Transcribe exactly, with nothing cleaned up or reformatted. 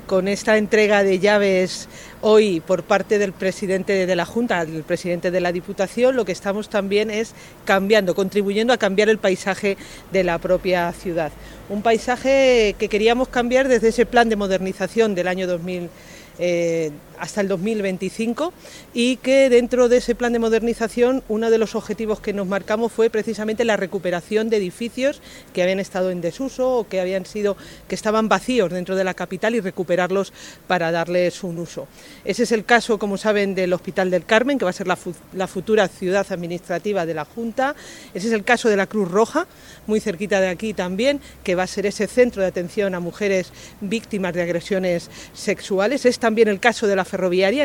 con esta entrega de llaves hoy por parte del presidente de la Junta, del presidente de la Diputación, lo que estamos también es cambiando, contribuyendo a cambiar el paisaje de la propia ciudad. Un paisaje que queríamos cambiar desde ese plan de modernización del año dos mil eh, hasta el dos mil veinticinco, y que dentro de ese plan de modernización uno de los objetivos que nos marcamos fue precisamente la recuperación de edificios que habían estado en desuso o que habían sido que estaban vacíos dentro de la capital y recuperarlos para darles un uso. Ese es el caso, como saben, del Hospital del Carmen, que va a ser la, fu la futura ciudad administrativa de la Junta. Ese es el caso de la Cruz Roja, muy cerquita de aquí también, que va a ser ese centro de atención a mujeres víctimas de agresiones sexuales. Es también el caso de la ferroviaria,